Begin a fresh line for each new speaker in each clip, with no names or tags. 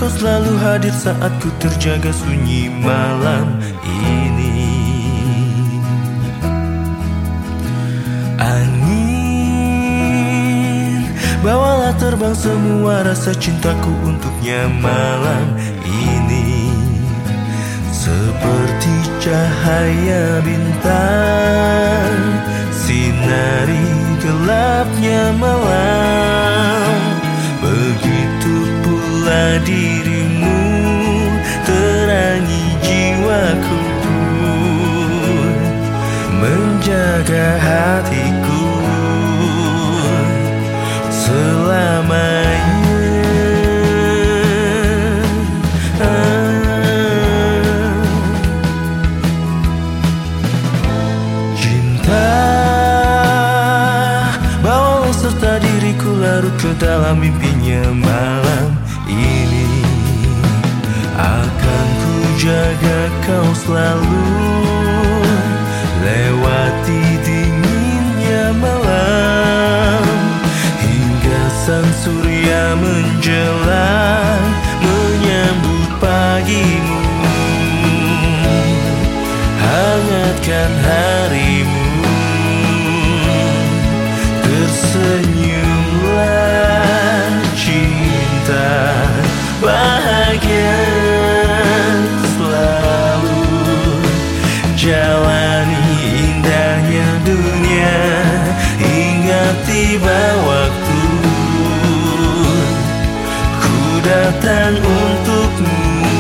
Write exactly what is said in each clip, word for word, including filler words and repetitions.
kau selalu hadir saat ku terjaga sunyi malam ini. Angin, bawalah terbang semua rasa cintaku untuknya malam ini. Seperti cahaya bintang, sinari gelapnya malam. Begitu pula dirimu, terangi jiwaku, menjaga hatiku selamanya. Serta diriku larut ke dalam mimpinya malam ini. Akan ku jaga kau selalu, lewati dinginnya malam, hingga sang surya menjelang menyambut pagimu. Hangatkan harimu, tersenyumlah cinta, bahagia selalu. Jalani indahnya dunia hingga tiba waktu ku datang untukmu.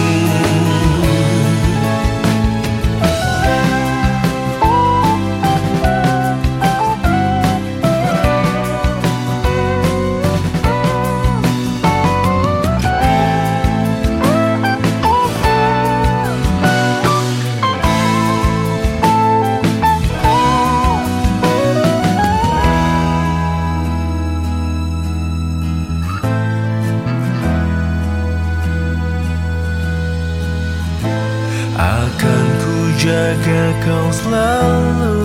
Akan ku jaga kau selalu,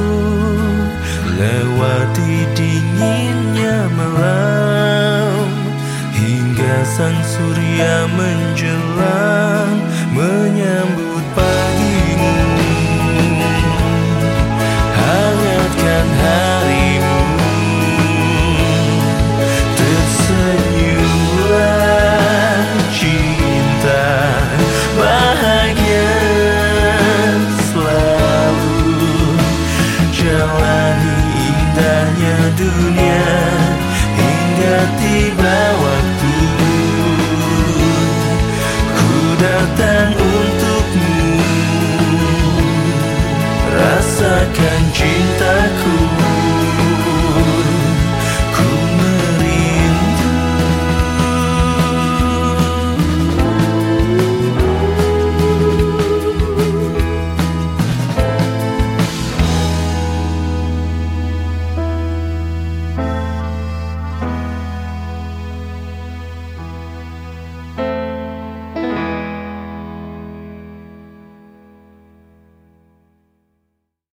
lewati dinginnya malam, hingga sang surya menjelang menyambut pagimu. Hangatkan harimu, tersenyumlah cinta, bahagia selalu. Jalani indahnya dunia hingga tiba waktu ku datang untukmu. Rasakan cinta